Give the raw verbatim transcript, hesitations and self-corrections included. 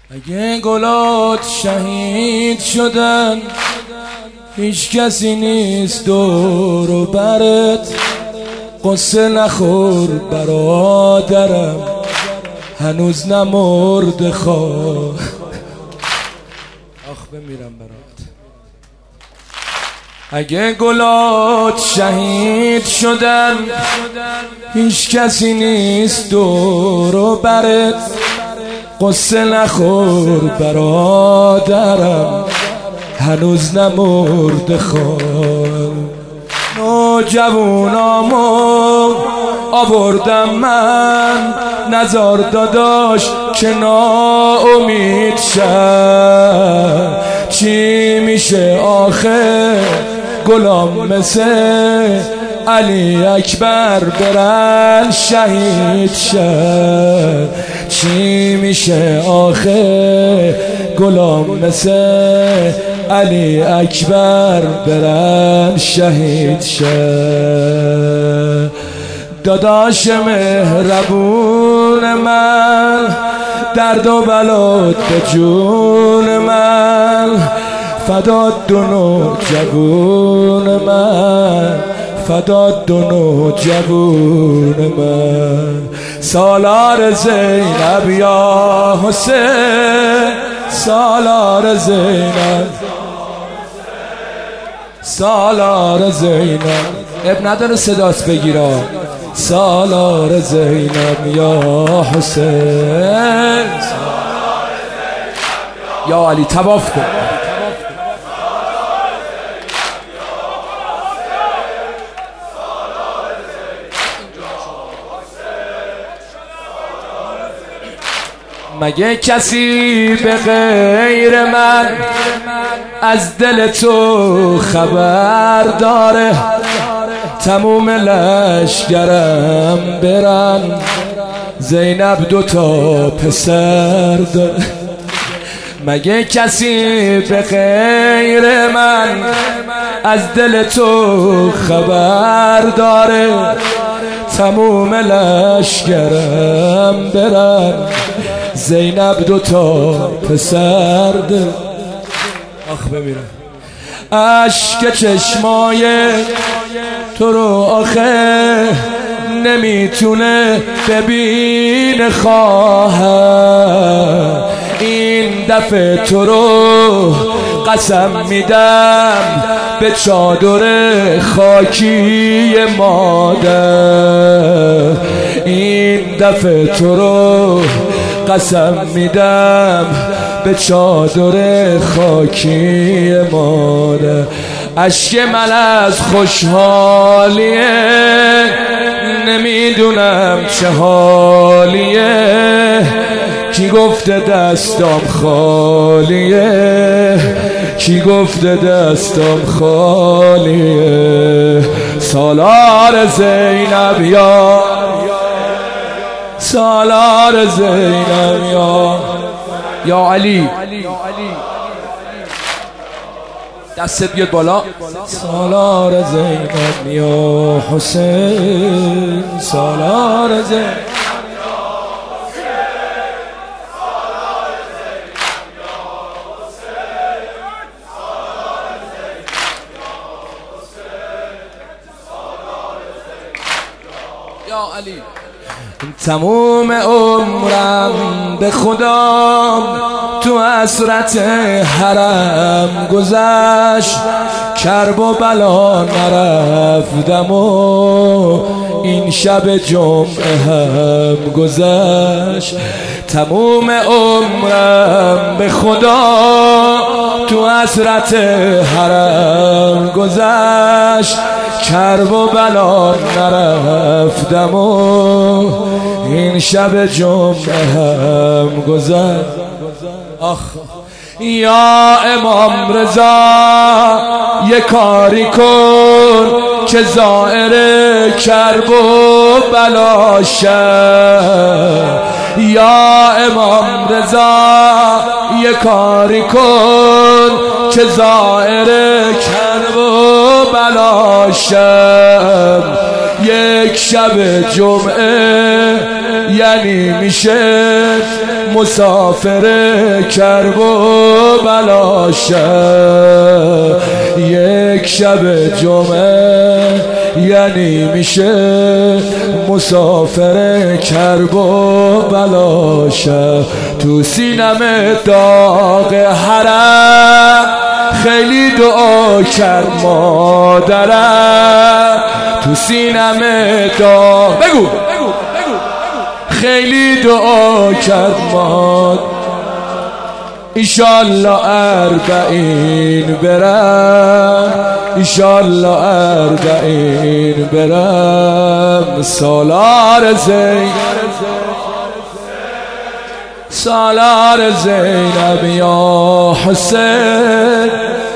اگه گلات شهید شدن هیچ کسی نیست دور و برت، قصه نخور برادرم هنوز نمرد خواه. آخ بمیرم برات. اگه گلات شهید شدن هیچ کسی نیست دور و برت، قصه نخور برادرم هنوز نمرد خواه. نوجوانامو آوردم من، نزار داداش که ناامید شد. چی میشه آخه گلام مثل علی اکبر برن شهید شد. چی میشه آخه گلام مثل علی اکبر برن شهید شد. داداش مهربون من، درد و بلات به جون من، فدات دونو جوون من، فدات دونو جوون من. سالار زینب یا حسین، سالار زینب، سالار زینب. اب نداره صداست بگیرا. سالار زینب یا حسین، یا علی طواف کن. مگه کسی به غیر من از دل تو خبر داره؟ تموم لشگرم برن، زینب دوتا پسر داره. مگه کسی به غیر من از دل تو خبر داره؟ تموم لشگرم برن، زینب دوتا پسر داره. آخ بمیرم. عشق چشمای تو رو آخه نمیتونه ببین خواهر. این دفعه تو رو قسم میدم به چادر خاکی مادر. این دفعه تو رو قسم میدم به چادر خاکی مادر. اشک من از خوشحالیه، نمیدونم چه حالیه. کی گفته دستم خالیه، کی گفته دستم خالیه. سالار زینب یا، سالار زینب یا، یا علی. دست بیاد بالا. سالار زینب یا حسین، سالار زینب. یا علی. تموم عمرم به خدا تو حسرت حرم گذشت، کرب و بلا نرفتم و این شب جمعه هم گذشت. تموم عمرم به خدا تو حسرت حرم گذشت، کرب و بلا نرفتم و این شب جمعه هم گذشت. آخ یا امام رضا یه کاری کن که زائر کرب و بلا شد. یا امام رضا یه کاری کن که زائر کرب و بلا شد. یک شب جمعه یعنی میشه مسافر کرب و بلاشه. یک شب جمعه یعنی میشه مسافر کرب و بلاشه. تو سینم داغ حرم خیلی دعا کرد مادرم. تو سینم داغ بگو خیلی دعا کرد ماد. ایشالله اربعین برم، ایشالله اربعین برم. سالار زین سالار زینب یا حسین.